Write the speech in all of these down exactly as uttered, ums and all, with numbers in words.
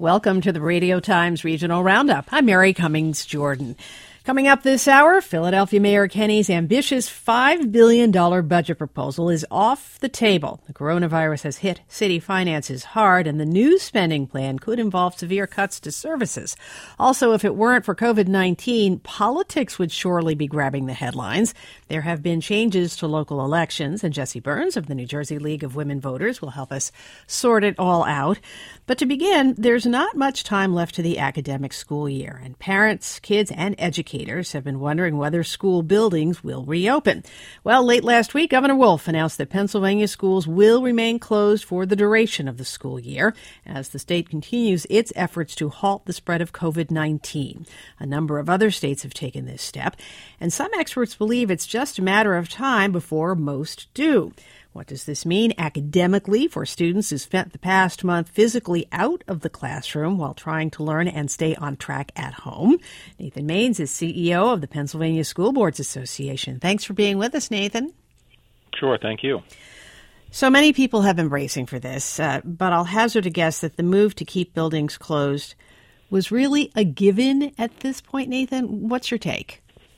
Welcome to the Radio Times Regional Roundup. I'm Mary Cummings Jordan. Coming up this hour, Philadelphia Mayor Kenney's ambitious five billion dollars budget proposal is off the table. The coronavirus has hit city finances hard, and the new spending plan could involve severe cuts to services. Also, if it weren't for COVID nineteen, politics would surely be grabbing the headlines. There have been changes to local elections, and Jesse Burns of the New Jersey League of Women Voters will help us sort it all out. But to begin, there's not much time left to the academic school year, and parents, kids, and educators have been wondering whether school buildings will reopen. Well, late last week, Governor Wolf announced that Pennsylvania schools will remain closed for the duration of the school year as the state continues its efforts to halt the spread of COVID nineteen. A number of other states have taken this step, and some experts believe it's just a matter of time before most do. What does this mean academically for students who spent the past month physically out of the classroom while trying to learn and stay on track at home? Nathan Maines is C E O of the Pennsylvania School Boards Association. Thanks for being with us, Nathan. Sure, thank you. So many people have been bracing for this, uh, but I'll hazard a guess that the move to keep buildings closed was really a given at this point, Nathan. What's your take?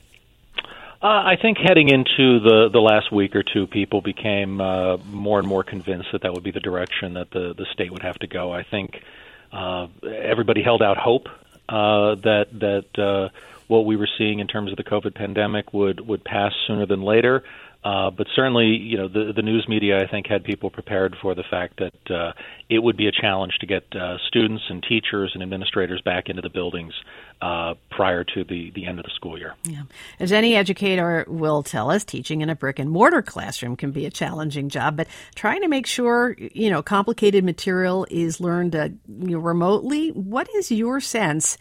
Uh, I think heading into the, the last week or two, people became uh, more and more convinced that that would be the direction that the, the state would have to go. I think uh, everybody held out hope uh, that that uh, what we were seeing in terms of the COVID pandemic would, would pass sooner than later. Uh, but certainly, you know, the, the news media, I think, had people prepared for the fact that uh, it would be a challenge to get uh, students and teachers and administrators back into the buildings uh, prior to the, the end of the school year. Yeah. As any educator will tell us, teaching in a brick-and-mortar classroom can be a challenging job, but trying to make sure, you know, complicated material is learned uh, you know, remotely. What is your sense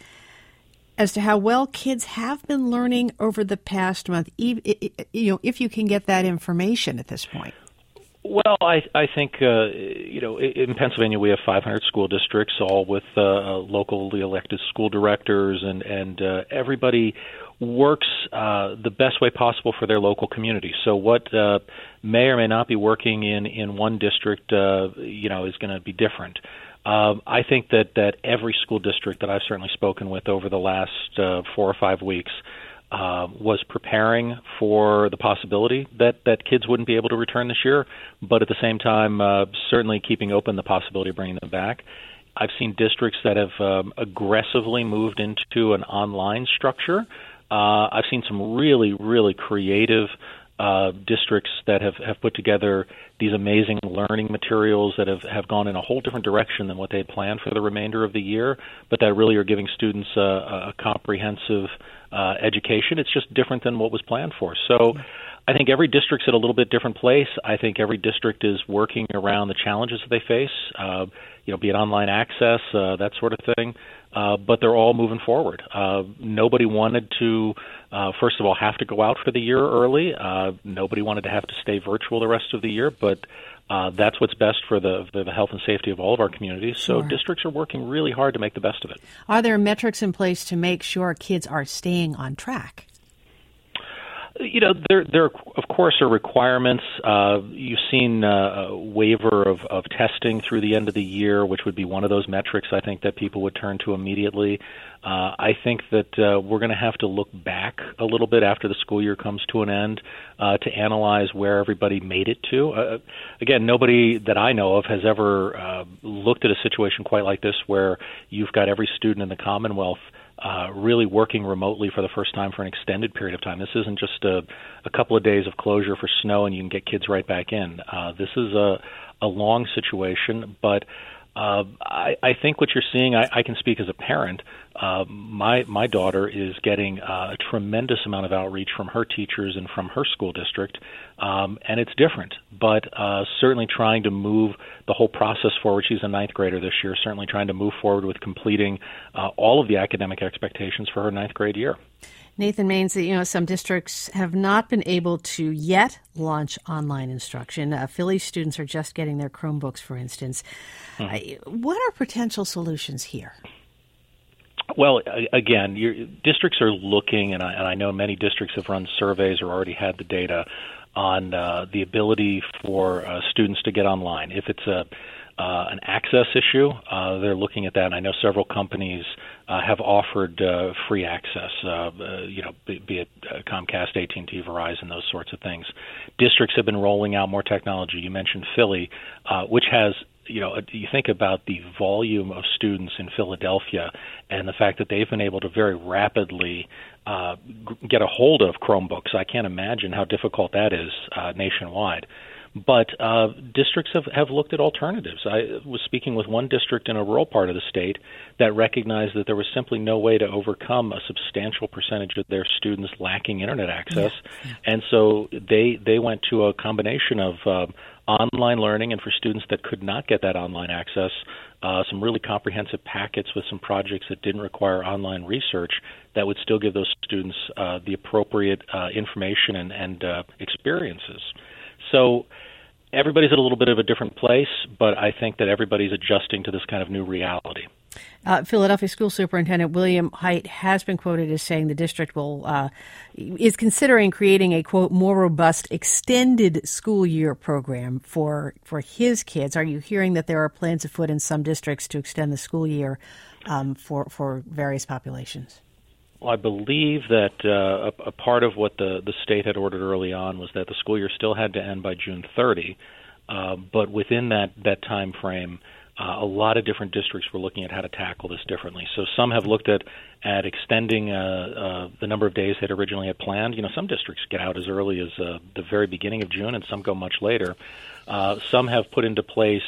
as to how well kids have been learning over the past month, you know, if you can get that information at this point? Well, I, I think, uh, you know, in Pennsylvania we have five hundred school districts, all with uh, locally elected school directors, and, and uh, everybody works uh, the best way possible for their local community. So what uh, may or may not be working in, in one district, uh, you know, is going to be different. Um, I think that, that every school district that I've certainly spoken with over the last uh, four or five weeks uh, was preparing for the possibility that, that kids wouldn't be able to return this year, but at the same time, uh, certainly keeping open the possibility of bringing them back. I've seen districts that have um, aggressively moved into an online structure. Uh, I've seen some really, really creative Uh, districts that have, have put together these amazing learning materials that have, have gone in a whole different direction than what they had planned for the remainder of the year, but that really are giving students a, a comprehensive uh, education. It's just different than what was planned for. So I think every district's at a little bit different place. I think every district is working around the challenges that they face, uh, you know, be it online access, uh, that sort of thing. Uh, but they're all moving forward. Uh, nobody wanted to, uh, first of all, have to go out for the year early. Uh, nobody wanted to have to stay virtual the rest of the year, but uh, that's what's best for the, for the health and safety of all of our communities. So Sure. Districts are working really hard to make the best of it. Are there metrics in place to make sure kids are staying on track? You know, there, there of course are requirements. Uh, you've seen uh, a waiver of, of testing through the end of the year, which would be one of those metrics I think that people would turn to immediately. Uh, I think that uh, we're going to have to look back a little bit after the school year comes to an end uh, to analyze where everybody made it to. Uh, again, nobody that I know of has ever uh, looked at a situation quite like this where you've got every student in the Commonwealth Uh, really working remotely for the first time for an extended period of time. This isn't just a, a couple of days of closure for snow and you can get kids right back in. Uh, this is a, a long situation, but uh, I, I think what you're seeing, I, I can speak as a parent. Uh, my my daughter is getting uh, a tremendous amount of outreach from her teachers and from her school district, um, and it's different. But uh, certainly trying to move the whole process forward. She's a ninth grader this year. Certainly trying to move forward with completing uh, all of the academic expectations for her ninth grade year. Nathan Maines, you know, some districts have not been able to yet launch online instruction. Uh, Philly students are just getting their Chromebooks, for instance. Hmm. Uh, what are potential solutions here? Well, again, your districts are looking, and I, and I know many districts have run surveys or already had the data on uh, the ability for uh, students to get online. If it's a uh, an access issue. Uh, they're looking at that, and I know several companies uh, have offered uh, free access, uh, uh, you know, be, be it uh, Comcast, A T and T, Verizon, those sorts of things. Districts have been rolling out more technology. You mentioned Philly, uh, which has You know, you think about the volume of students in Philadelphia and the fact that they've been able to very rapidly uh, get a hold of Chromebooks. I can't imagine how difficult that is uh, nationwide. But uh, districts have, have looked at alternatives. I was speaking with one district in a rural part of the state that recognized that there was simply no way to overcome a substantial percentage of their students lacking internet access. Yeah. Yeah. And so they they went to a combination of uh, online learning, and for students that could not get that online access, uh, some really comprehensive packets with some projects that didn't require online research that would still give those students uh, the appropriate uh, information and, and uh, experiences. So everybody's at a little bit of a different place, but I think that everybody's adjusting to this kind of new reality. Uh, Philadelphia School Superintendent William Hite has been quoted as saying the district will uh, is considering creating a, quote, more robust extended school year program for for his kids. Are you hearing that there are plans afoot in some districts to extend the school year um, for, for various populations? Well, I believe that uh, a, a part of what the, the state had ordered early on was that the school year still had to end by June thirtieth, uh, but within that, that time frame, uh, a lot of different districts were looking at how to tackle this differently. So some have looked at, at extending uh, uh, the number of days they'd originally had planned. You know, some districts get out as early as uh, the very beginning of June, and some go much later. Uh, some have put into place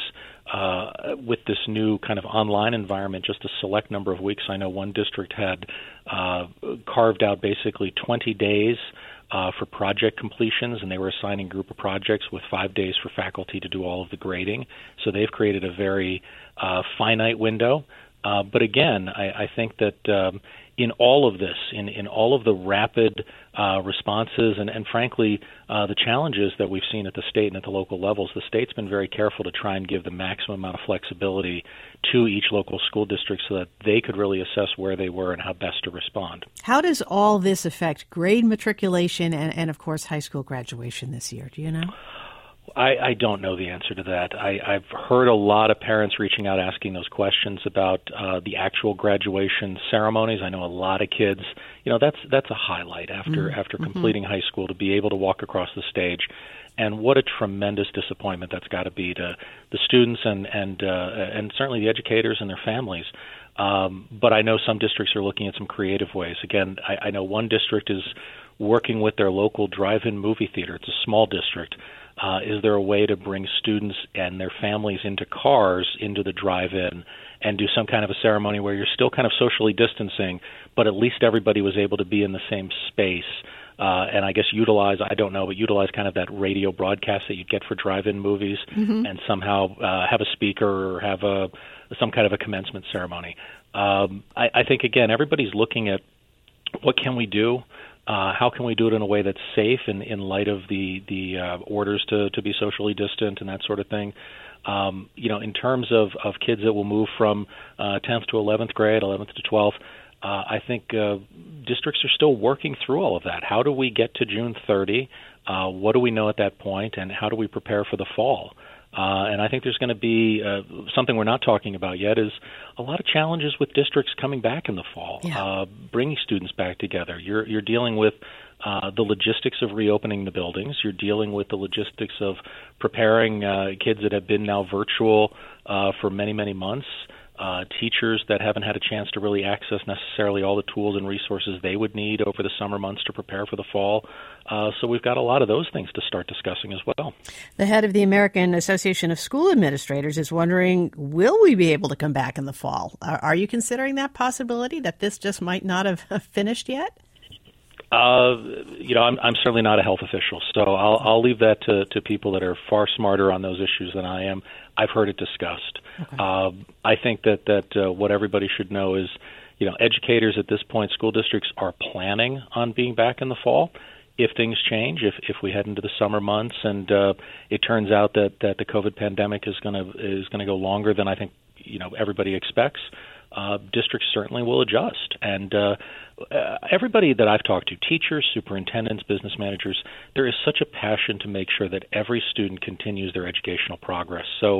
Uh, with this new kind of online environment, just a select number of weeks. I know one district had uh, carved out basically twenty days uh, for project completions, and they were assigning group of projects with five days for faculty to do all of the grading. So they've created a very uh, finite window. Uh, but again, I, I think that um, in all of this, in, in all of the rapid uh, responses and, and frankly, uh, the challenges that we've seen at the state and at the local levels, the state's been very careful to try and give the maximum amount of flexibility to each local school district so that they could really assess where they were and how best to respond. How does all this affect grade matriculation and, and of course, high school graduation this year? Do you know? I, I don't know the answer to that. I, I've heard a lot of parents reaching out asking those questions about uh, the actual graduation ceremonies. I know a lot of kids, you know, that's that's a highlight after mm-hmm. after completing mm-hmm. high school to be able to walk across the stage. And what a tremendous disappointment that's got to be to the students and and uh, and certainly the educators and their families. Um, but I know some districts are looking at some creative ways. Again, I, I know one district is working with their local drive-in movie theater. It's a small district. Uh, is there a way to bring students and their families into cars into the drive-in and do some kind of a ceremony where you're still kind of socially distancing, but at least everybody was able to be in the same space? Uh, and I guess utilize, I don't know, but utilize kind of that radio broadcast that you'd get for drive-in movies mm-hmm. and somehow uh, have a speaker or have a some kind of a commencement ceremony. Um, I, I think, again, everybody's looking at what can we do? Uh, how can we do it in a way that's safe in, in light of the, the uh, orders to, to be socially distant and that sort of thing? Um, you know, in terms of, of kids that will move from uh, tenth to eleventh grade, eleventh to twelfth, uh, I think uh, districts are still working through all of that. How do we get to June thirtieth? Uh, what do we know at that point, and how do we prepare for the fall? Uh, and I think there's going to be uh, something we're not talking about yet is a lot of challenges with districts coming back in the fall, yeah. uh, bringing students back together. You're, you're dealing with uh, the logistics of reopening the buildings. You're dealing with the logistics of preparing uh, kids that have been now virtual uh, for many, many months. Uh, teachers that haven't had a chance to really access necessarily all the tools and resources they would need over the summer months to prepare for the fall. Uh, so we've got a lot of those things to start discussing as well. The head of the American Association of School Administrators is wondering, will we be able to come back in the fall? Are, are you considering that possibility, that this just might not have finished yet? Uh, you know, I'm, I'm certainly not a health official, so I'll, I'll leave that to, to people that are far smarter on those issues than I am. I've heard it discussed. Okay. Uh, I think that, that uh, what everybody should know is, you know, educators at this point, school districts are planning on being back in the fall. If things change, if, if we head into the summer months and uh, it turns out that, that the COVID pandemic is going to is going to go longer than I think, you know, everybody expects, Uh, districts certainly will adjust. And uh, uh, everybody that I've talked to, teachers, superintendents, business managers, there is such a passion to make sure that every student continues their educational progress. So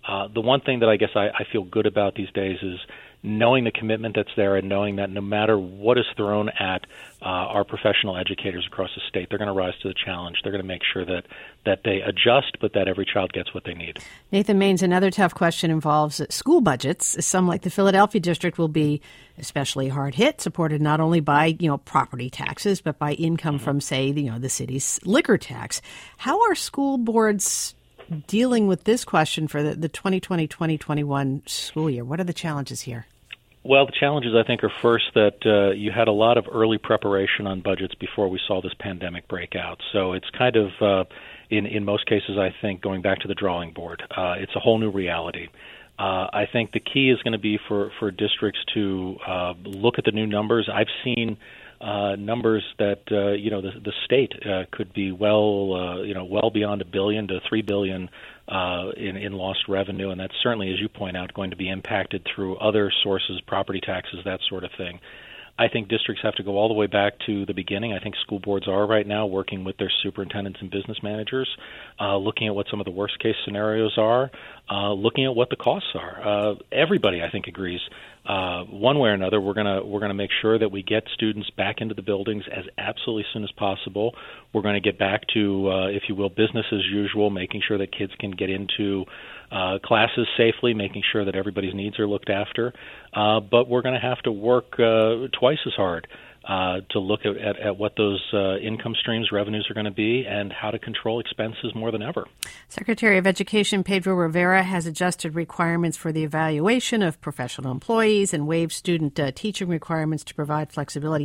Uh, the one thing that I guess I, I feel good about these days is knowing the commitment that's there and knowing that no matter what is thrown at uh, our professional educators across the state, they're going to rise to the challenge. They're going to make sure that, that they adjust, but that every child gets what they need. Nathan Maines, another tough question involves school budgets. Some, like the Philadelphia district, will be especially hard hit, supported not only by, you know, property taxes, but by income mm-hmm. from, say, you know, the city's liquor tax. How are school boards dealing with this question for the, the twenty twenty twenty twenty-one school year? What are the challenges here? Well, the challenges, I think, are first that uh, you had a lot of early preparation on budgets before we saw this pandemic break out. So it's kind of, uh, in, in most cases, I think, going back to the drawing board. Uh, it's a whole new reality. Uh, I think the key is going to be for, for districts to uh, look at the new numbers. I've seen uh, numbers that, uh, you know, the, the state uh, could be well, uh, you know, well beyond a billion to three billion Uh, in, in lost revenue, and that's certainly, as you point out, going to be impacted through other sources, property taxes, that sort of thing. I think districts have to go all the way back to the beginning. I think school boards are right now working with their superintendents and business managers, uh, looking at what some of the worst-case scenarios are, uh, looking at what the costs are. Uh, everybody, I think, agrees. Uh, one way or another, we're gonna we're gonna make sure that we get students back into the buildings as absolutely soon as possible. We're going to get back to, uh, if you will, business as usual, making sure that kids can get into uh, classes safely, making sure that everybody's needs are looked after. Uh, but we're going to have to work uh, twice as hard uh, to look at, at, at what those uh, income streams, revenues are going to be, and how to control expenses more than ever. Secretary of Education Pedro Rivera has adjusted requirements for the evaluation of professional employees and waived student uh, teaching requirements to provide flexibility.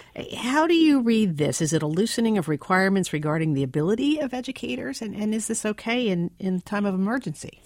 How do you read this? Is it a loosening of requirements regarding the ability of educators? And, and is this okay in, in time of emergency?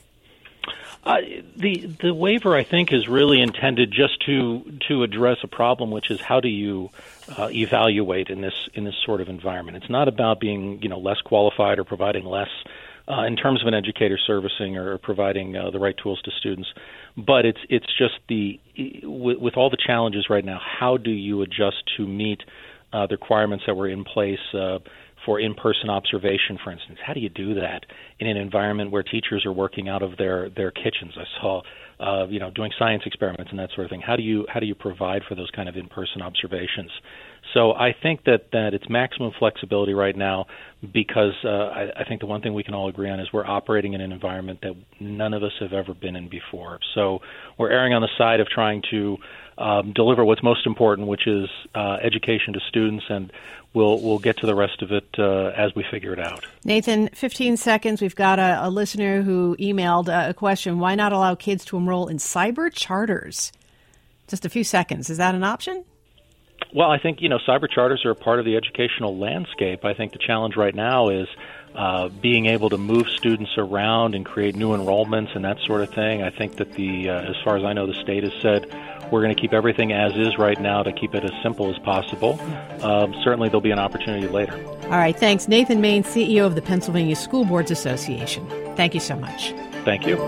Uh, the the waiver, I think, is really intended just to to address a problem, which is how do you uh, evaluate in this in this sort of environment? It's not about being, you know, less qualified or providing less uh, in terms of an educator servicing or providing uh, the right tools to students, but it's it's just the with, with all the challenges right now, how do you adjust to meet uh, the requirements that were in place uh, for in-person observation, for instance? How do you do that in an environment where teachers are working out of their, their kitchens? I saw, uh, you know, doing science experiments and that sort of thing. How do you how do you provide for those kind of in-person observations? So I think that, that it's maximum flexibility right now because uh, I, I think the one thing we can all agree on is we're operating in an environment that none of us have ever been in before. So we're erring on the side of trying to um, deliver what's most important, which is uh, education to students, and we'll we'll get to the rest of it uh, as we figure it out. Nathan, fifteen seconds. We've got a, a listener who emailed a question. Why not allow kids to enroll in cyber charters? Just a few seconds. Is that an option? Well, I think, you know, cyber charters are a part of the educational landscape. I think the challenge right now is uh, being able to move students around and create new enrollments and that sort of thing. I think that the, uh, as far as I know, the state has said we're going to keep everything as is right now to keep it as simple as possible. Um, certainly there'll be an opportunity later. All right. Thanks. Nathan Maines, C E O of the Pennsylvania School Boards Association. Thank you so much. Thank you.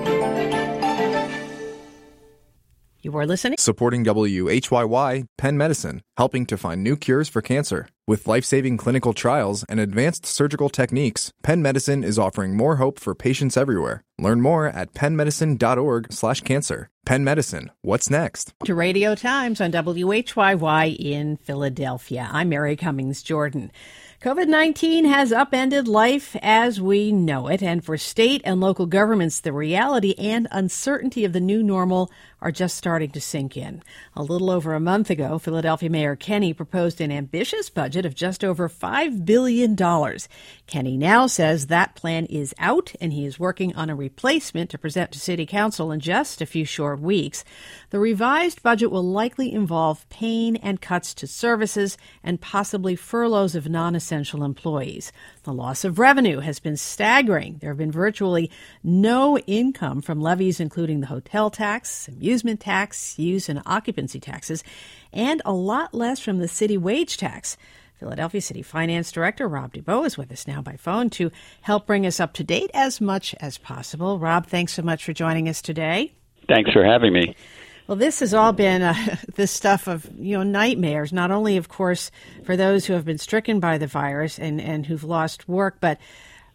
You are listening. Supporting W H Y Y, Penn Medicine, helping to find new cures for cancer. With life-saving clinical trials and advanced surgical techniques, Penn Medicine is offering more hope for patients everywhere. Learn more at pennmedicine.org slash cancer. Penn Medicine, what's next? To Radio Times on W H Y Y in Philadelphia. I'm Mary Cummings Jordan. COVID nineteen has upended life as we know it, and for state and local governments, the reality and uncertainty of the new normal are just starting to sink in. A little over a month ago, Philadelphia Mayor Kenney proposed an ambitious budget of just over five billion dollars. Kenney now says that plan is out, and he is working on a replacement to present to City Council in just a few short weeks. The revised budget will likely involve pain and cuts to services and possibly furloughs of non-essential employees. The loss of revenue has been staggering. There have been virtually no income from levies including the hotel tax, amusement tax, use and occupancy taxes, and a lot less from the city wage tax. Philadelphia City Finance Director Rob DuBose is with us now by phone to help bring us up to date as much as possible. Rob, thanks so much for joining us today. Thanks for having me. Well, this has all been uh, this stuff of, you know, nightmares, not only, of course, for those who have been stricken by the virus and, and who've lost work, but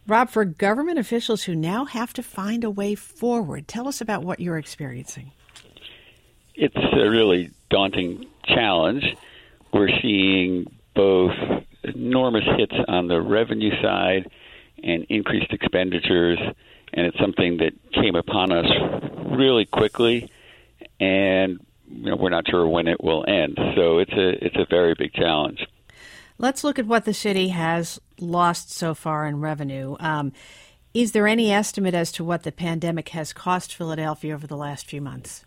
Rob, for government officials who now have to find a way forward, tell us about what you're experiencing. It's a really daunting challenge. We're seeing both enormous hits on the revenue side and increased expenditures, and it's something that came upon us really quickly, and you know, we're not sure when it will end. So it's a it's a very big challenge. Let's look at what the city has lost so far in revenue. Um, is there any estimate as to what the pandemic has cost Philadelphia over the last few months?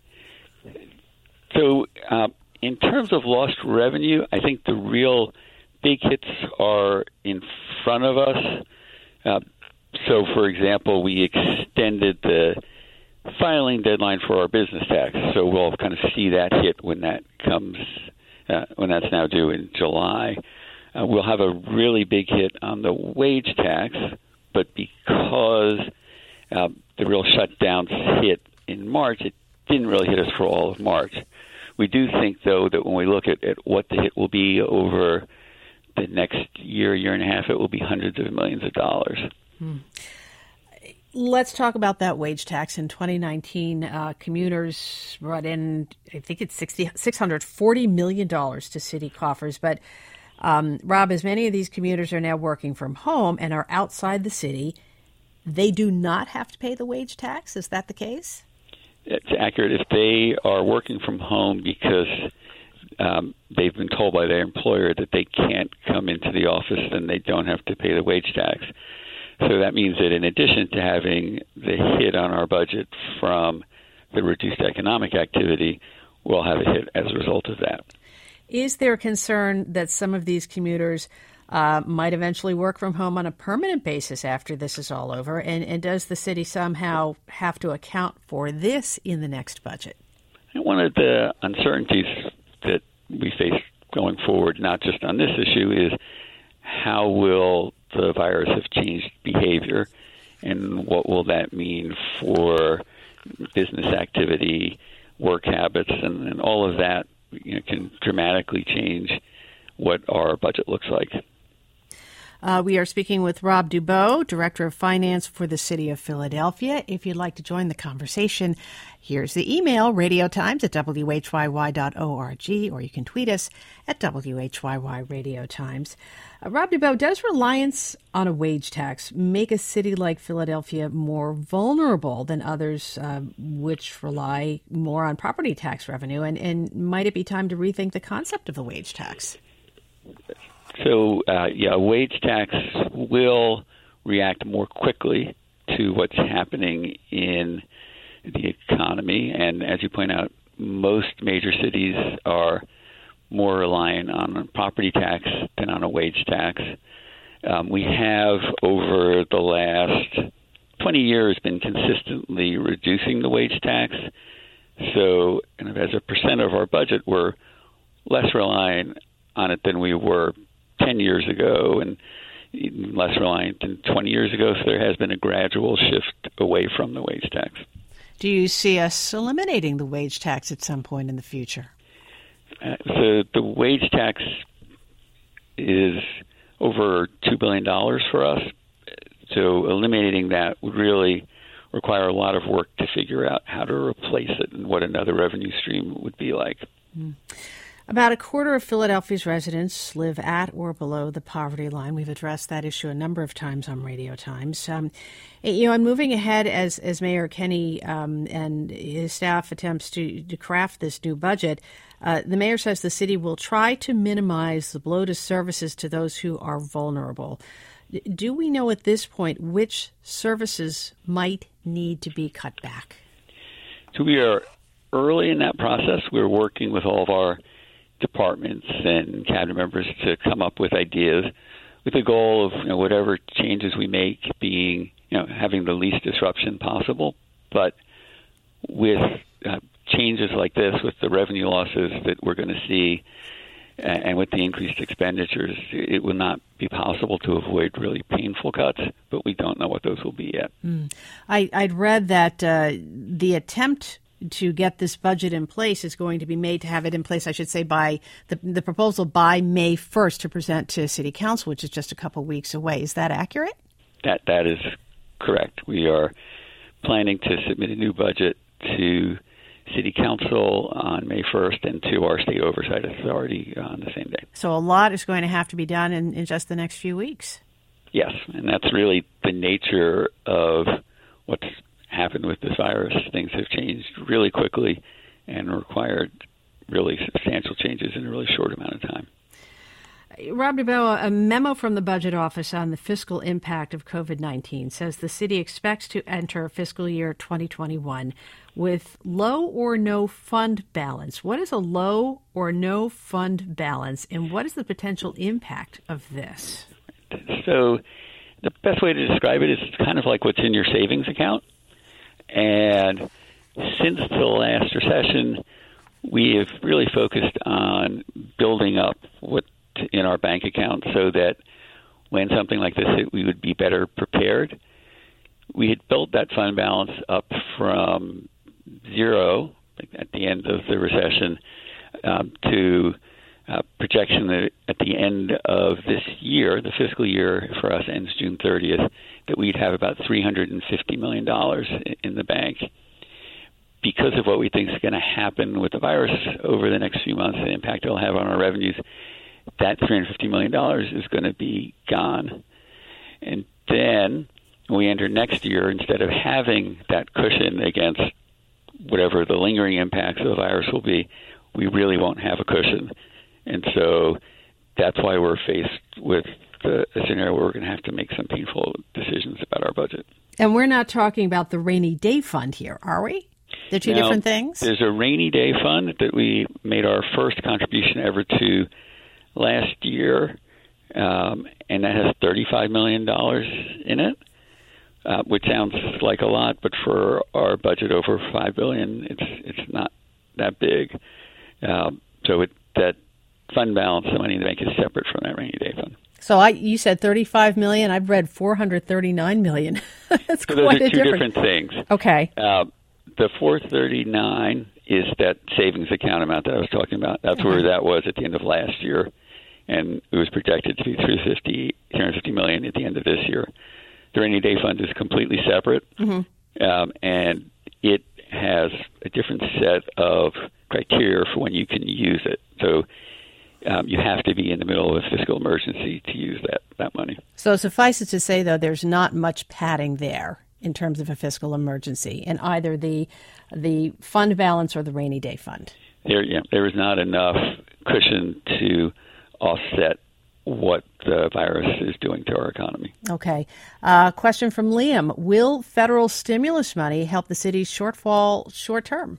So uh, in terms of lost revenue, I think the real big hits are in front of us. Uh, so, for example, we extended the filing deadline for our business tax. So we'll kind of see that hit when that comes, uh, when that's now due in July. Uh, we'll have a really big hit on the wage tax, but because uh, the real shutdowns hit in March, it didn't really hit us for all of March. We do think, though, that when we look at, at what the hit will be over the next year, year and a half, it will be hundreds of millions of dollars. Hmm. Let's talk about that wage tax. In twenty nineteen, uh, commuters brought in, I think it's six hundred forty million dollars to city coffers, but Um, Rob, as many of these commuters are now working from home and are outside the city, they do not have to pay the wage tax. Is that the case? It's accurate. If they are working from home because um, they've been told by their employer that they can't come into the office, then they don't have to pay the wage tax. So that means that in addition to having the hit on our budget from the reduced economic activity, we'll have a hit as a result of that. Is there concern that some of these commuters uh, might eventually work from home on a permanent basis after this is all over? And, and does the city somehow have to account for this in the next budget? One of the uncertainties that we face going forward, not just on this issue, is how will the virus have changed behavior, and what will that mean for business activity, work habits, and, and all of that. You know, can dramatically change what our budget looks like. Uh, we are speaking with Rob Dubow, Director of Finance for the City of Philadelphia. If you'd like to join the conversation, here's the email, radiotimes at w h y y dot org, or you can tweet us at W H Y Y Radio Times. Uh, Rob Dubow, does reliance on a wage tax make a city like Philadelphia more vulnerable than others uh, which rely more on property tax revenue? And, and might it be time to rethink the concept of the wage tax? So, uh, yeah, a wage tax will react more quickly to what's happening in the economy. And as you point out, most major cities are more reliant on a property tax than on a wage tax. Um, we have, over the last twenty years, been consistently reducing the wage tax. So, kind of as a percent of our budget, we're less reliant on it than we were ten years ago, and less reliant than twenty years ago. So there has been a gradual shift away from the wage tax. Do you see us eliminating the wage tax at some point in the future? Uh, so the wage tax is over two billion dollars for us. So eliminating that would really require a lot of work to figure out how to replace it and what another revenue stream would be like. Mm. About a quarter of Philadelphia's residents live at or below the poverty line. We've addressed that issue a number of times on Radio Times. Um, you know, and moving ahead as as Mayor Kenney um, and his staff attempts to, to craft this new budget, uh, the mayor says the city will try to minimize the blow to services to those who are vulnerable. Do we know at this point which services might need to be cut back? So we are early in that process. We're working with all of our departments and cabinet members to come up with ideas with the goal of, you know, whatever changes we make being, you know, having the least disruption possible. But with uh, changes like this, with the revenue losses that we're going to see and with the increased expenditures, it will not be possible to avoid really painful cuts, but we don't know what those will be yet. Mm. I, I'd read that uh, the attempt to get this budget in place is going to be made to have it in place, I should say, by the, the proposal by May first to present to City Council, which is just a couple weeks away. Is that accurate? that that is correct. We are planning to submit a new budget to City Council on May first and to our State Oversight Authority on the same day. So a lot is going to have to be done in, in just the next few weeks. Yes, and that's really the nature of what's happened with this virus. Things have changed really quickly and required really substantial changes in a really short amount of time. Rob DuBois, a memo from the Budget Office on the fiscal impact of COVID nineteen says the city expects to enter fiscal year twenty twenty-one with low or no fund balance. What is a low or no fund balance, and what is the potential impact of this? So the best way to describe it is it's kind of like what's in your savings account. And since the last recession, we have really focused on building up what's in our bank account so that when something like this hit, we would be better prepared. We had built that fund balance up from zero at the end of the recession um, to uh, projection that at the end of this year, the fiscal year for us ends June thirtieth, that we'd have about three hundred fifty million dollars in the bank. Because of what we think is going to happen with the virus over the next few months, the impact it'll have on our revenues, that three hundred fifty million dollars is going to be gone. And then when we enter next year, instead of having that cushion against whatever the lingering impacts of the virus will be, we really won't have a cushion. And so that's why we're faced with the, a scenario where we're going to have to make some painful decisions about our budget. And we're not talking about the rainy day fund here, are we? They're two now, different things? There's a rainy day fund that we made our first contribution ever to last year, um, and that has thirty-five million dollars in it, uh, which sounds like a lot, but for our budget over five billion dollars, it's it's not that big. Um, so it, that fund balance, the money in the bank, is separate from that rainy day fund. So I, you said thirty-five million dollars. I've read four hundred thirty-nine million dollars. That's so quite those are a two difference. different things. Okay. Uh, the four thirty-nine is that savings account amount that I was talking about. That's uh-huh. where that was at the end of last year, and it was projected to be three hundred fifty million dollars at the end of this year. The rainy day fund is completely separate, mm-hmm. um, and it has a different set of criteria for when you can use it. So um, you have to be in the middle of a fiscal emergency to use that, that money. So suffice it to say, though, there's not much padding there in terms of a fiscal emergency in either the the fund balance or the rainy day fund. There, yeah, there is not enough cushion to offset what the virus is doing to our economy. Okay. Uh, question from Liam. Will federal stimulus money help the city's shortfall short term?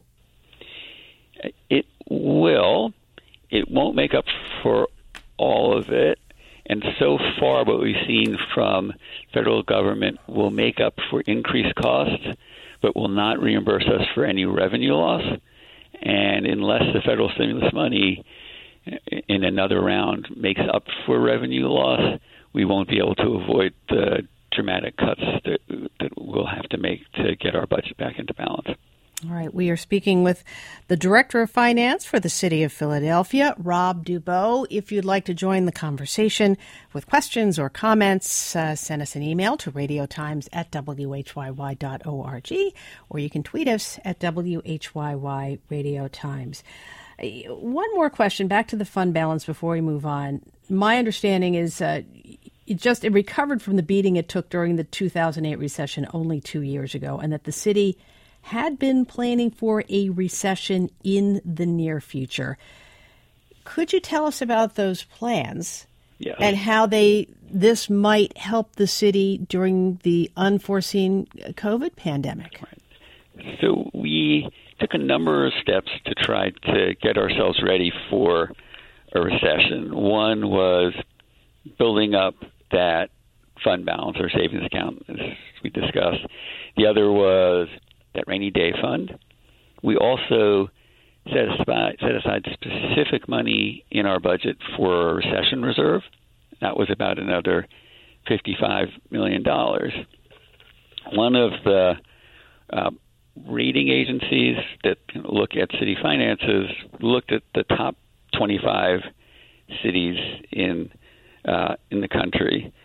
It will. It won't make up for all of it. And so far, what we've seen from federal government will make up for increased costs, but will not reimburse us for any revenue loss. And unless the federal stimulus money in another round makes up for revenue loss, we won't be able to avoid the dramatic cuts that, that we'll have to make to get our budget back into balance. All right. We are speaking with the Director of Finance for the City of Philadelphia, Rob DuBois. If you'd like to join the conversation with questions or comments, uh, send us an email to radiotimes at w h y y dot org, or you can tweet us at W H Y Y Radio Times. One more question, back to the fund balance before we move on. My understanding is uh, it just it recovered from the beating it took during the two thousand eight recession only two years ago, and that the city had been planning for a recession in the near future. Could you tell us about those plans? Yes. And how they this might help the city during the unforeseen COVID pandemic? Right. So we took a number of steps to try to get ourselves ready for a recession. One was building up that fund balance or savings account, as we discussed. The other was that rainy day fund. We also set aside, set aside specific money in our budget for a recession reserve. That was about another fifty-five million dollars. One of the uh, rating agencies that look at city finances looked at the top twenty-five cities in uh, in the country.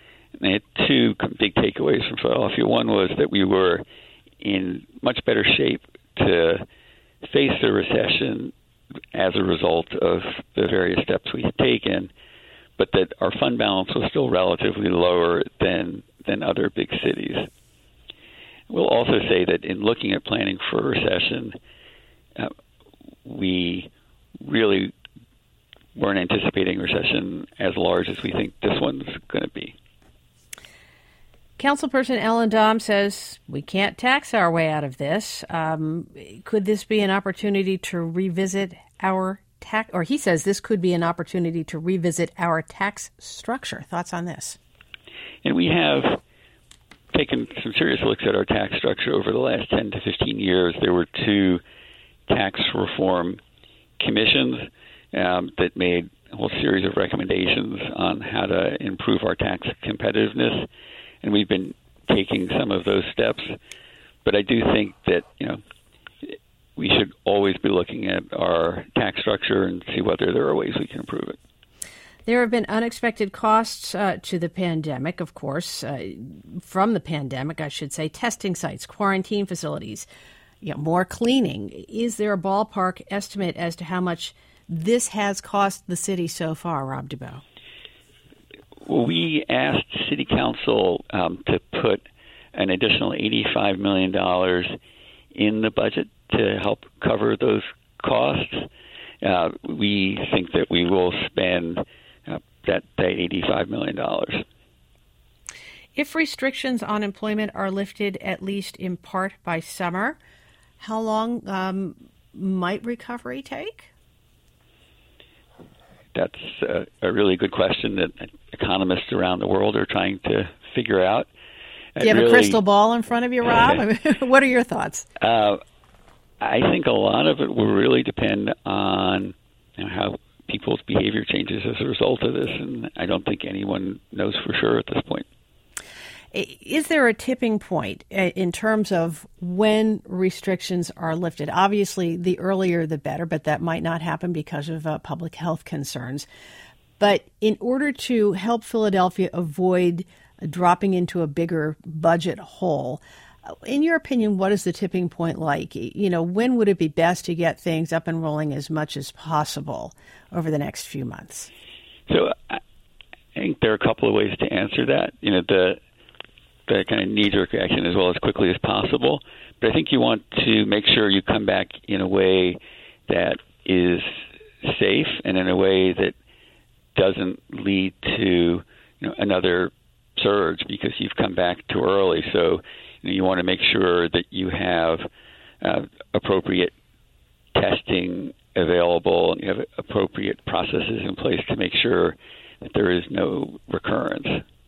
I had two big takeaways from Philadelphia. One was that we were in much better shape to face the recession as a result of the various steps we had taken, but that our fund balance was still relatively lower than than other big cities. We'll also say that in looking at planning for a recession, uh, we really weren't anticipating a recession as large as we think this one's going to be. Councilperson Ellen Dahm says we can't tax our way out of this. Um, could this be an opportunity to revisit our tax, or he says this could be an opportunity to revisit our tax structure. Thoughts on this? And we have taken some serious looks at our tax structure over the last ten to fifteen years. There were two tax reform commissions um, that made a whole series of recommendations on how to improve our tax competitiveness, and we've been taking some of those steps. But I do think that, you know, we should always be looking at our tax structure and see whether there are ways we can improve it. There have been unexpected costs uh, to the pandemic, of course, uh, from the pandemic, I should say, testing sites, quarantine facilities, you know, more cleaning. Is there a ballpark estimate as to how much this has cost the city so far, Rob Dubow? Well, we asked City Council um, to put an additional eighty-five million dollars in the budget to help cover those costs. Uh, we think that we will spend uh, that, that eighty-five million dollars. If restrictions on employment are lifted, at least in part, by summer, how long um, might recovery take? That's a, a really good question that economists around the world are trying to figure out. Do you have really, a crystal ball in front of you, Rob? What are your thoughts? Uh, I think a lot of it will really depend on, you know, how people's behavior changes as a result of this, and I don't think anyone knows for sure at this point. Is there a tipping point in terms of when restrictions are lifted? Obviously, the earlier the better, but that might not happen because of uh, public health concerns. But in order to help Philadelphia avoid dropping into a bigger budget hole, in your opinion, what is the tipping point like? You know, when would it be best to get things up and rolling as much as possible over the next few months? So I think there are a couple of ways to answer that. You know, the the kind of knee-jerk reaction as well as quickly as possible. But I think you want to make sure you come back in a way that is safe and in a way that doesn't lead to, you know, another surge because you've come back too early. So you know, you want to make sure that you have uh, appropriate testing available and you have appropriate processes in place to make sure that there is no recurrence.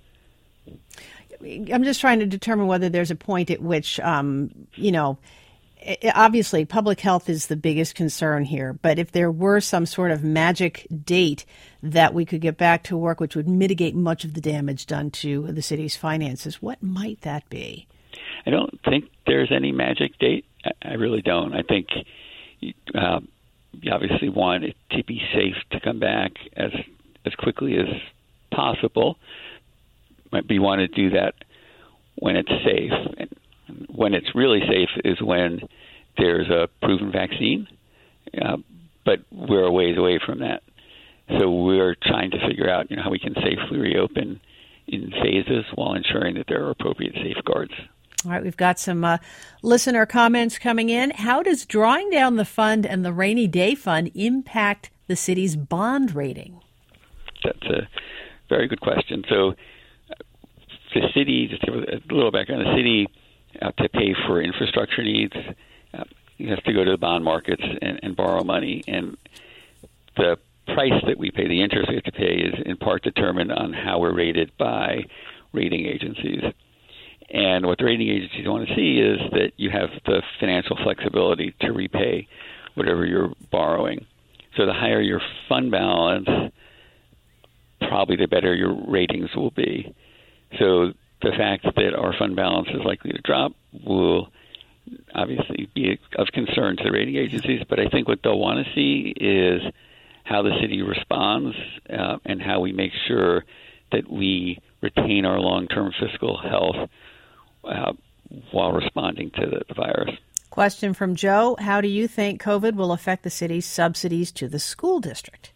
I'm just trying to determine whether there's a point at which, um, you know, obviously public health is the biggest concern here. But if there were some sort of magic date that we could get back to work, which would mitigate much of the damage done to the city's finances, what might that be? I don't think there's any magic date. I really don't. I think uh, you obviously want it to be safe to come back as as quickly as possible. We want to do that when it's safe. And when it's really safe is when there's a proven vaccine, uh, but we're a ways away from that. So we're trying to figure out, you know, how we can safely reopen in phases while ensuring that there are appropriate safeguards. All right, we've got some uh, listener comments coming in. How does drawing down the fund and the rainy day fund impact the city's bond rating? That's a very good question. So the city, just to give a little background, the city, uh, to pay for infrastructure needs, uh, has to go to the bond markets and, and borrow money. And the price that we pay, the interest we have to pay, is in part determined on how we're rated by rating agencies. And what the rating agencies want to see is that you have the financial flexibility to repay whatever you're borrowing. So the higher your fund balance, probably the better your ratings will be. So the fact that our fund balance is likely to drop will obviously be of concern to the rating agencies, but I think what they'll want to see is how the city responds uh, and how we make sure that we retain our long-term fiscal health uh, while responding to the, the virus. Question from Joe. How do you think COVID will affect the city's subsidies to the school district?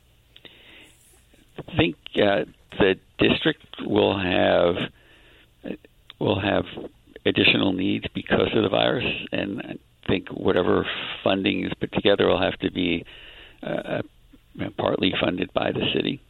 I think uh, the district will have will have additional needs because of the virus, and I think whatever funding is put together will have to be uh, partly funded by the city.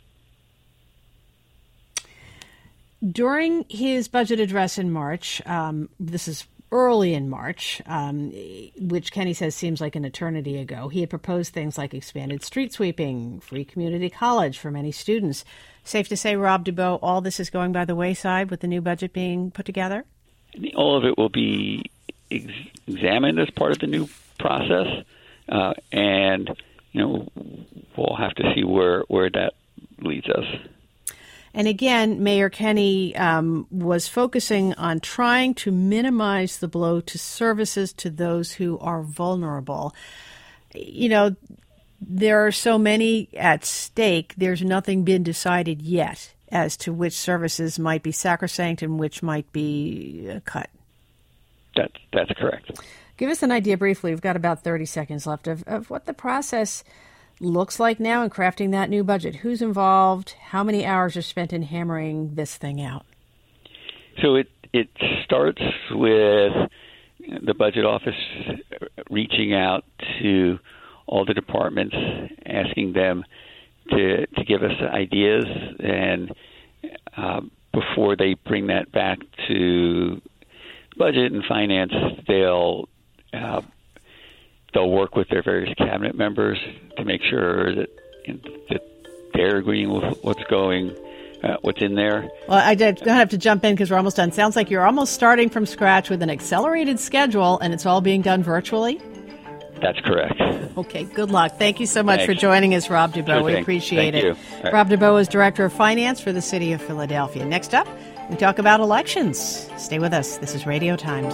During his budget address in March, um, this is early in March, um, which Kenney says seems like an eternity ago, he had proposed things like expanded street sweeping, free community college for many students. Safe to say, Rob Dubow, all this is going by the wayside with the new budget being put together? All of it will be ex- examined as part of the new process, uh, and you know we'll have to see where where that leads us. And again, Mayor Kenney um, was focusing on trying to minimize the blow to services to those who are vulnerable. You know, there are so many at stake. There's nothing been decided yet as to which services might be sacrosanct and which might be cut. That, that's correct. Give us an idea briefly. We've got about thirty seconds left of, of what the process looks like now in crafting that new budget. Who's involved? How many hours are spent in hammering this thing out? So it it starts with the budget office reaching out to all the departments, asking them to to give us ideas, and uh, before they bring that back to budget and finance, they'll uh, they'll work with their various cabinet members to make sure that, you know, that they're agreeing with what's going, uh, what's in there. Well, I did have to jump in because we're almost done. Sounds like you're almost starting from scratch with an accelerated schedule, and it's all being done virtually? That's correct. Okay, good luck. Thank you so much Thanks. for joining us, Rob Dubow. Sure we thing. appreciate Thank it. you. Right. Rob Dubow is Director of Finance for the City of Philadelphia. Next up, we talk about elections. Stay with us. This is Radio Times.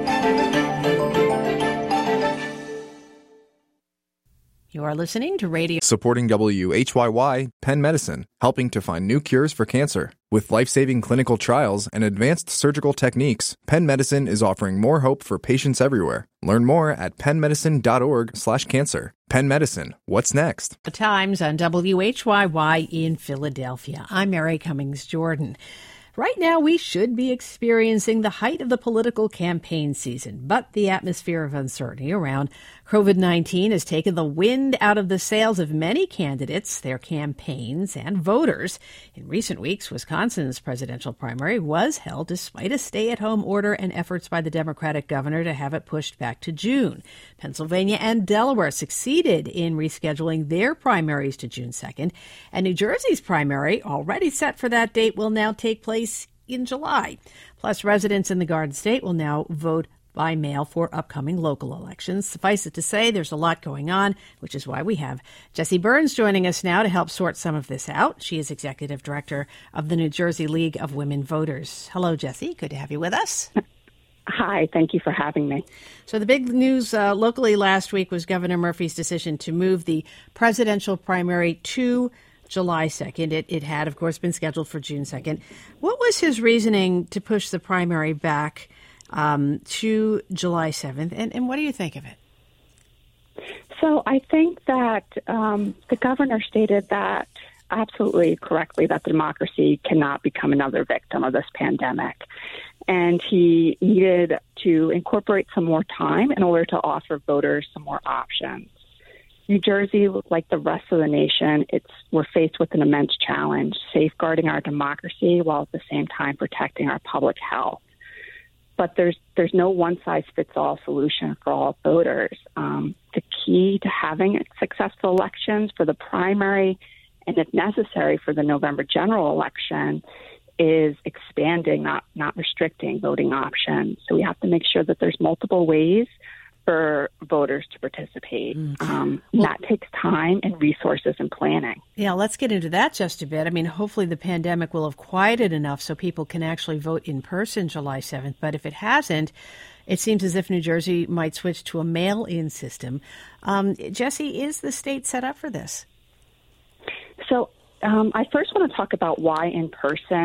You are listening to Radio. Supporting W H Y Y, Penn Medicine, helping to find new cures for cancer. With life-saving clinical trials and advanced surgical techniques, Penn Medicine is offering more hope for patients everywhere. Learn more at pennmedicine.org slash cancer. Penn Medicine, what's next? The Times on W H Y Y in Philadelphia. I'm Mary Cummings Jordan. Right now, we should be experiencing the height of the political campaign season, but the atmosphere of uncertainty around COVID nineteen has taken the wind out of the sails of many candidates, their campaigns, and voters. In recent weeks, Wisconsin's presidential primary was held despite a stay-at-home order and efforts by the Democratic governor to have it pushed back to June. Pennsylvania and Delaware succeeded in rescheduling their primaries to June second, and New Jersey's primary, already set for that date, will now take place in July. Plus, residents in the Garden State will now vote by mail for upcoming local elections. Suffice it to say, there's a lot going on, which is why we have Jessie Burns joining us now to help sort some of this out. She is Executive Director of the New Jersey League of Women Voters. Hello, Jessie. Good to have you with us. Hi. Thank you for having me. So the big news uh, locally last week was Governor Murphy's decision to move the presidential primary to July second. It, it had, of course, been scheduled for June second. What was his reasoning to push the primary back um, to July seventh? And, and what do you think of it? So I think that um, the governor stated that absolutely correctly that democracy cannot become another victim of this pandemic. And he needed to incorporate some more time in order to offer voters some more options. New Jersey, like the rest of the nation, it's we're faced with an immense challenge, safeguarding our democracy while at the same time protecting our public health. But there's there's no one-size-fits-all solution for all voters. Um, the key to having successful elections for the primary and, if necessary, for the November general election is expanding, not not restricting voting options. So we have to make sure that there's multiple ways for voters to participate. Mm. Um, well, that takes time and resources and planning. Yeah, let's get into that just a bit. I mean, hopefully the pandemic will have quieted enough so people can actually vote in person July seventh. But if it hasn't, it seems as if New Jersey might switch to a mail-in system. Um, Jessie, is the state set up for this? So um, I first want to talk about why in person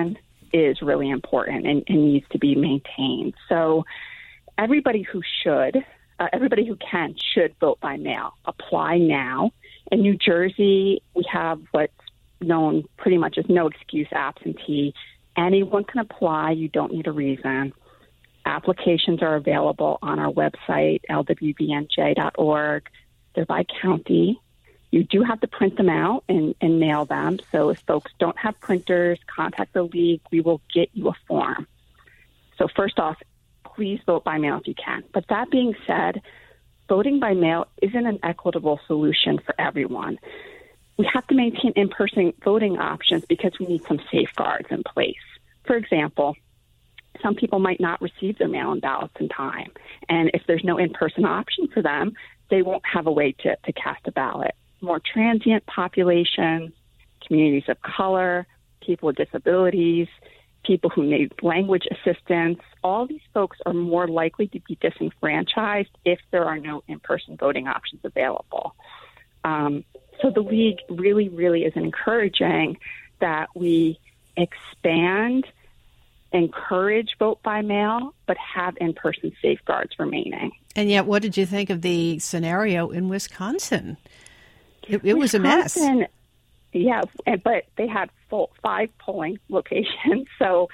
is really important and, and needs to be maintained. So everybody who should, uh, everybody who can should vote by mail. Apply now. In New Jersey, we have what's known pretty much as no excuse absentee. Anyone can apply. You don't need a reason. Applications are available on our website, L W V N J dot org. They're by county. You do have to print them out and, and mail them. So if folks don't have printers, contact the league. We will get you a form. So first off, please vote by mail if you can. But that being said, voting by mail isn't an equitable solution for everyone. We have to maintain in-person voting options because we need some safeguards in place. For example, some people might not receive their mail-in ballots in time. And if there's no in-person option for them, they won't have a way to, to cast a ballot. More transient populations, communities of color, people with disabilities, people who need language assistance, all these folks are more likely to be disenfranchised if there are no in-person voting options available. Um, so the League really, really is encouraging that we expand, encourage vote by mail, but have in-person safeguards remaining. And yet, what did you think of the scenario in Wisconsin? It, it was a mess. Yeah, but they had full five polling locations. So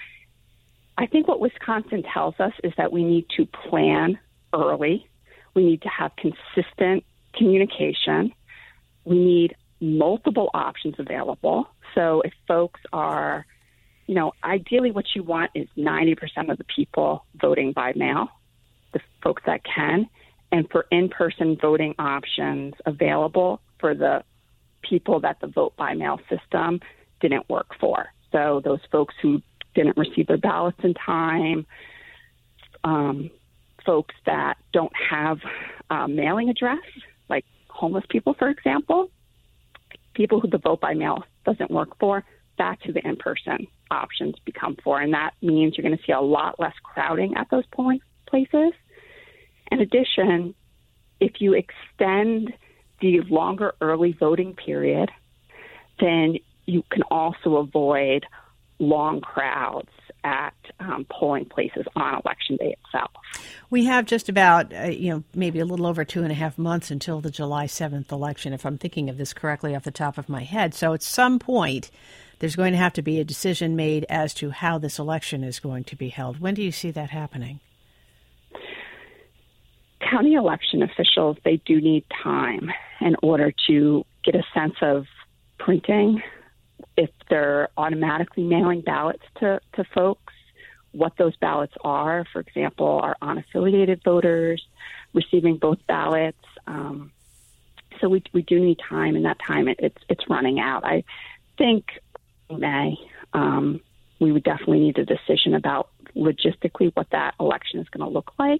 I think what Wisconsin tells us is that we need to plan early. We need to have consistent communication. We need multiple options available. So if folks are, you know, ideally what you want is ninety percent of the people voting by mail, the folks that can, and for in-person voting options available for the people that the vote by mail system didn't work for. So those folks who didn't receive their ballots in time, um, folks that don't have a mailing address, like homeless people, for example, people who the vote by mail doesn't work for, that's who the in-person options become for. And that means you're going to see a lot less crowding at those polling places. In addition, if you extend the longer early voting period, then you can also avoid long crowds at um, polling places on election day itself. We have just about, uh, you know, maybe a little over two and a half months until the July seventh election, if I'm thinking of this correctly off the top of my head. So at some point, there's going to have to be a decision made as to how this election is going to be held. When do you see that happening? County election officials, they do need time in order to get a sense of printing, if they're automatically mailing ballots to, to folks, what those ballots are. For example, are unaffiliated voters receiving both ballots? Um, so we we do need time, and that time it, it's it's running out. I think in May um, we would definitely need a decision about logistically what that election is going to look like.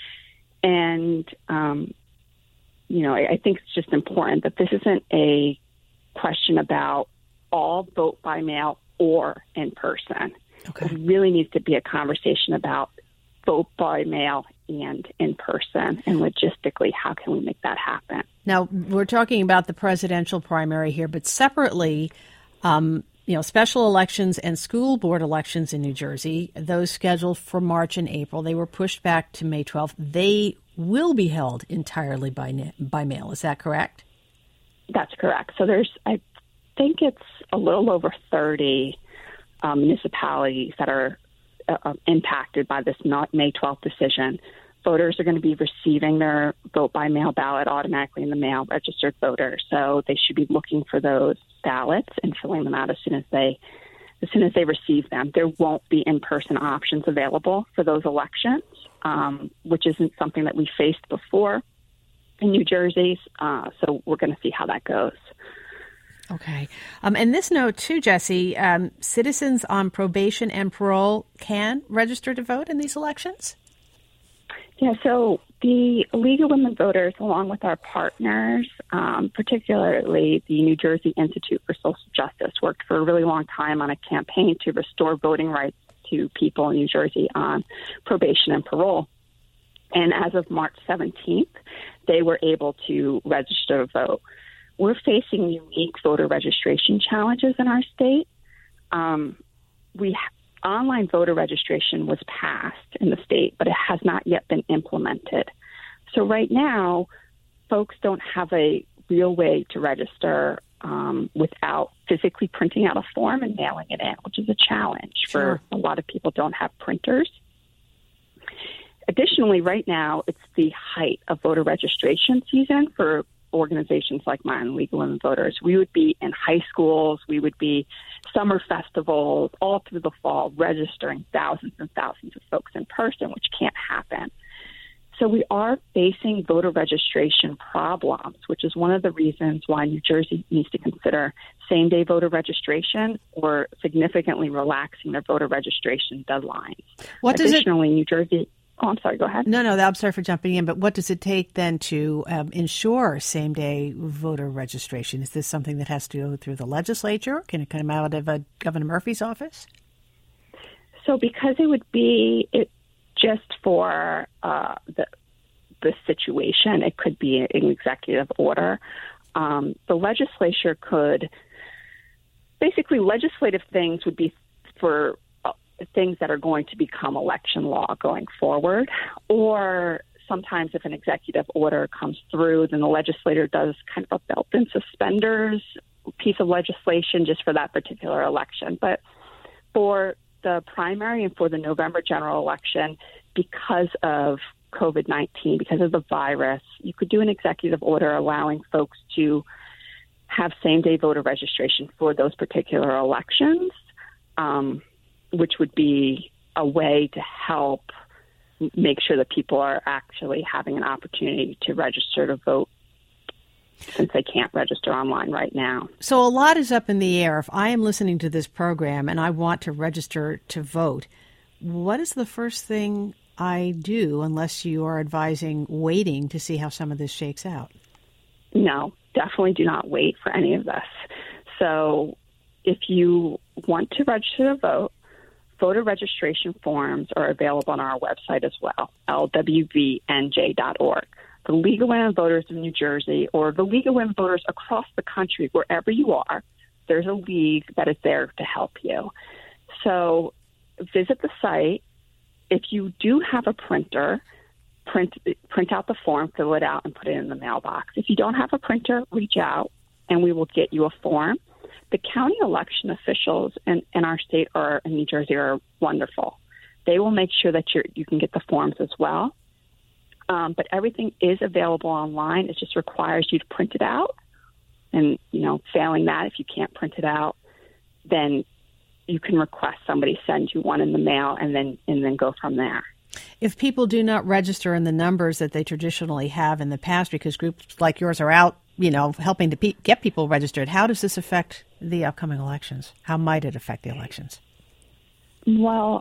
And, um, you know, I, I think it's just important that this isn't a question about all vote by mail or in person. Okay. It really needs to be a conversation about vote by mail and in person, and logistically, how can we make that happen? Now, we're talking about the presidential primary here, but separately, um, you know, special elections and school board elections in New Jersey, those scheduled for March and April, they were pushed back to May twelfth. They will be held entirely by na- by mail. Is that correct? That's correct. So there's, I think it's a little over thirty um, municipalities that are uh, impacted by this May twelfth decision. Voters are going to be receiving their vote by mail ballot automatically in the mail, registered voters. So they should be looking for those ballots and filling them out as soon as they as soon as they receive them. There won't be in-person options available for those elections, um, which isn't something that we faced before in New Jersey. Uh, so we're going to see how that goes. Okay. Um, and this note, too, Jesse, um, citizens on probation and parole can register to vote in these elections? Yeah, so the League of Women Voters, along with our partners, um, particularly the New Jersey Institute for Social Justice, worked for a really long time on a campaign to restore voting rights to people in New Jersey on probation and parole. And as of March seventeenth, they were able to register to vote. We're facing unique voter registration challenges in our state. Um, we online voter registration was passed in the state, but it has not yet been implemented. So right now, folks don't have a real way to register um, without physically printing out a form and mailing it in, which is a challenge Sure. for a lot of people don't have printers. Additionally, right now, it's the height of voter registration season for organizations like mine, League of Women Voters. We would be in high schools, we would be summer festivals, all through the fall, registering thousands and thousands of folks in person, which can't happen. So we are facing voter registration problems, which is one of the reasons why New Jersey needs to consider same-day voter registration or significantly relaxing their voter registration deadlines. What does Additionally, it... New Jersey... Oh, I'm sorry, go ahead. No, no, I'm sorry for jumping in, but what does it take then to um, ensure same-day voter registration? Is this something that has to go through the legislature? Can it come out of uh, Governor Murphy's office? So because it would be it, just for uh, the, the situation, it could be an executive order. Um, the legislature could, basically legislative things would be for things that are going to become election law going forward, or sometimes if an executive order comes through, then the legislator does kind of a belt and suspenders piece of legislation just for that particular election. But for the primary and for the November general election, because of COVID nineteen, because of the virus, you could do an executive order allowing folks to have same-day voter registration for those particular elections. Um, which would be a way to help make sure that people are actually having an opportunity to register to vote since they can't register online right now. So a lot is up in the air. If I am listening to this program and I want to register to vote, what is the first thing I do unless you are advising waiting to see how some of this shakes out? No, definitely do not wait for any of this. So if you want to register to vote, voter registration forms are available on our website as well, L W V N J dot org. The League of Women Voters of New Jersey or the League of Women Voters across the country, wherever you are, there's a league that is there to help you. So visit the site. If you do have a printer, print print out the form, fill it out, and put it in the mailbox. If you don't have a printer, reach out, and we will get you a form. The county election officials in, in our state or in New Jersey are wonderful. They will make sure that you're, you can get the forms as well. Um, but everything is available online. It just requires you to print it out. And, you know, failing that, if you can't print it out, then you can request somebody send you one in the mail and then and then go from there. If people do not register in the numbers that they traditionally have in the past because groups like yours are out, you know, helping to pe- get people registered, how does this affect the upcoming elections? How might it affect the elections? Well,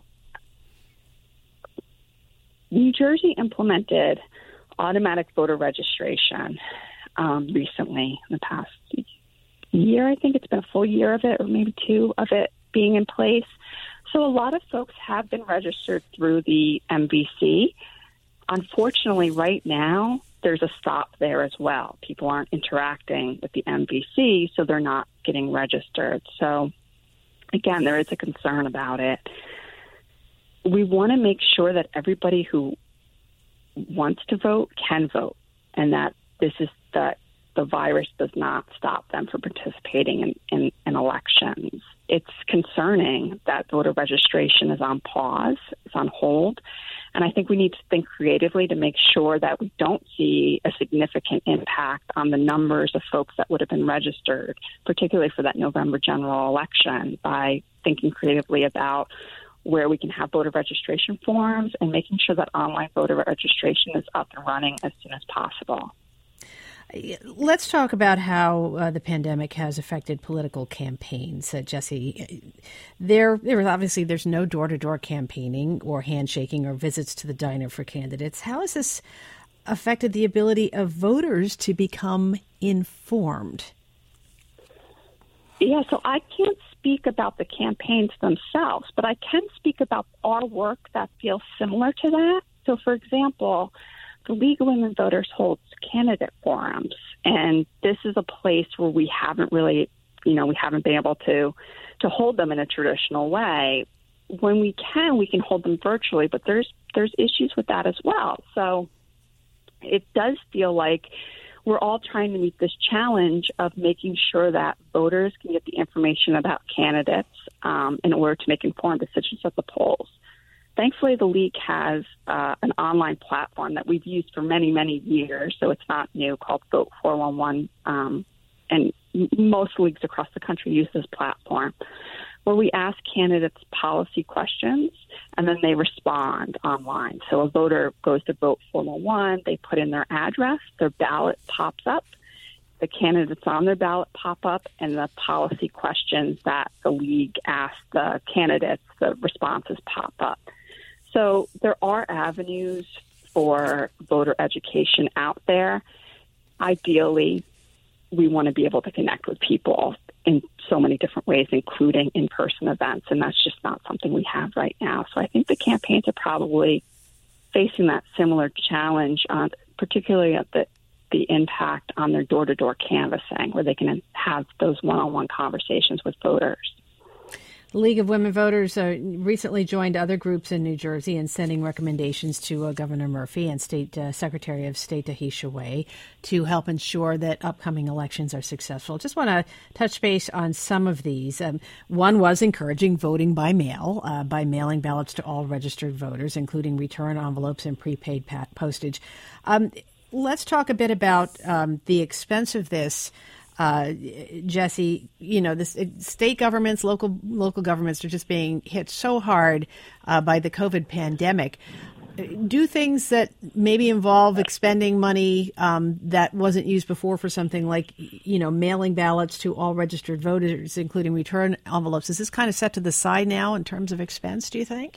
New Jersey implemented automatic voter registration um, recently in the past year. I think it's been a full year of it or maybe two of it being in place. So a lot of folks have been registered through the M V C. Unfortunately, right now, there's a stop there as well. People aren't interacting with the M V C, so they're not getting registered. So, again, there is a concern about it. We want to make sure that everybody who wants to vote can vote, and that this is that the virus does not stop them from participating in, in, in elections. It's concerning that voter registration is on pause, it's on hold, and I think we need to think creatively to make sure that we don't see a significant impact on the numbers of folks that would have been registered, particularly for that November general election, by thinking creatively about where we can have voter registration forms and making sure that online voter registration is up and running as soon as possible. Let's talk about how uh, the pandemic has affected political campaigns, uh, Jesse. There, there was obviously there's no door-to-door campaigning or handshaking or visits to the diner for candidates. How has this affected the ability of voters to become informed? Yeah, so I can't speak about the campaigns themselves, but I can speak about our work that feels similar to that. So, for example, the League of Women Voters holds candidate forums, and this is a place where we haven't really, you know, we haven't been able to to hold them in a traditional way. when we can, we can hold them virtually, but there's there's issues with that as well. So it does feel like we're all trying to meet this challenge of making sure that voters can get the information about candidates um, in order to make informed decisions at the polls. Thankfully, the league has uh, an online platform that we've used for many, many years, so it's not new, called Vote four one one, um, and most leagues across the country use this platform, where we ask candidates policy questions, and then they respond online. So a voter goes to Vote four one one, they put in their address, their ballot pops up, the candidates on their ballot pop up, and the policy questions that the league asked the candidates, the responses pop up. So there are avenues for voter education out there. Ideally, we want to be able to connect with people in so many different ways, including in-person events, and that's just not something we have right now. So I think the campaigns are probably facing that similar challenge, uh, particularly at the, the impact on their door-to-door canvassing, where they can have those one-on-one conversations with voters. The League of Women Voters uh, recently joined other groups in New Jersey in sending recommendations to uh, Governor Murphy and State uh, Secretary of State Dahisha Wade to help ensure that upcoming elections are successful. Just want to touch base on some of these. Um, one was encouraging voting by mail, uh, by mailing ballots to all registered voters, including return envelopes and prepaid postage. Um, let's talk a bit about um, the expense of this. Uh, Jesse, you know, the state governments, local local governments are just being hit so hard uh, by the COVID pandemic. Do things that maybe involve expending money um, that wasn't used before for something like, you know, mailing ballots to all registered voters, including return envelopes. Is this kind of set to the side now in terms of expense, do you think?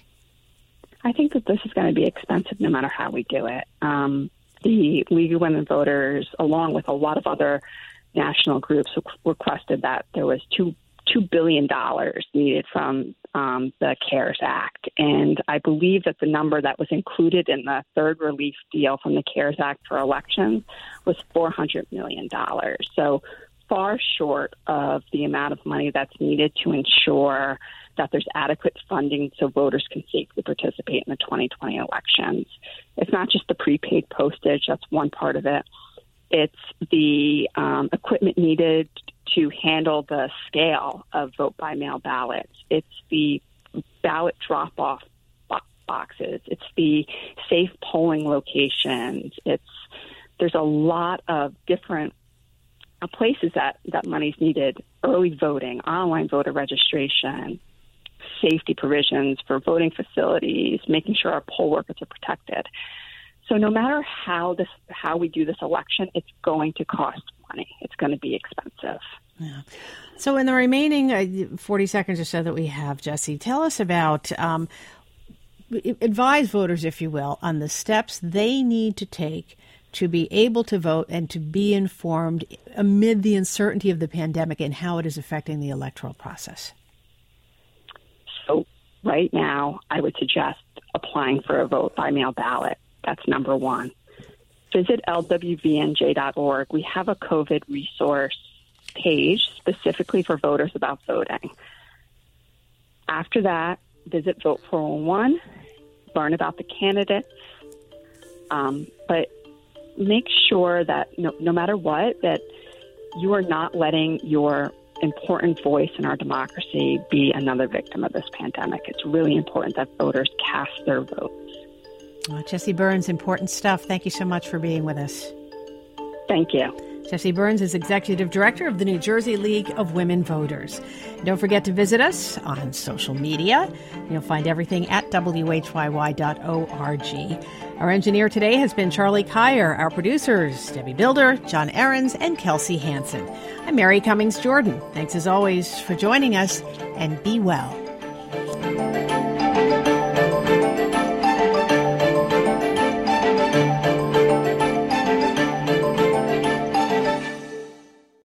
I think that this is going to be expensive no matter how we do it. Um, the League of Women Voters, along with a lot of other national groups, requested that there was two two billion dollars needed from um, the CARES Act, and I believe that the number that was included in the third relief deal from the CARES Act for elections was four hundred million dollars. So far short of the amount of money that's needed to ensure that there's adequate funding so voters can safely participate in the twenty twenty elections. It's not just the prepaid postage; that's one part of it. It's the um, equipment needed to handle the scale of vote-by-mail ballots. It's the ballot drop-off bo- boxes. It's the safe polling locations. It's there's a lot of different uh, places that, that money's needed. Early voting, online voter registration, safety provisions for voting facilities, making sure our poll workers are protected. So no matter how this, how we do this election, it's going to cost money. It's going to be expensive. Yeah. So in the remaining uh, forty seconds or so that we have, Jesse, tell us about, um, advise voters, if you will, on the steps they need to take to be able to vote and to be informed amid the uncertainty of the pandemic and how it is affecting the electoral process. So right now, I would suggest applying for a vote-by-mail ballot. That's number one. Visit L W V N J dot org. We have a COVID resource page specifically for voters about voting. After that, visit Vote four one one, learn about the candidates, um, but make sure that no, no matter what, that you are not letting your important voice in our democracy be another victim of this pandemic. It's really important that voters cast their votes. Well, Jesse Burns, important stuff. Thank you so much for being with us. Thank you. Jesse Burns is Executive Director of the New Jersey League of Women Voters. Don't forget to visit us on social media. You'll find everything at W H Y Y dot org. Our engineer today has been Charlie Kyer. Our producers, Debbie Builder, John Ahrens, and Kelsey Hansen. I'm Mary Cummings Jordan. Thanks as always for joining us, and be well.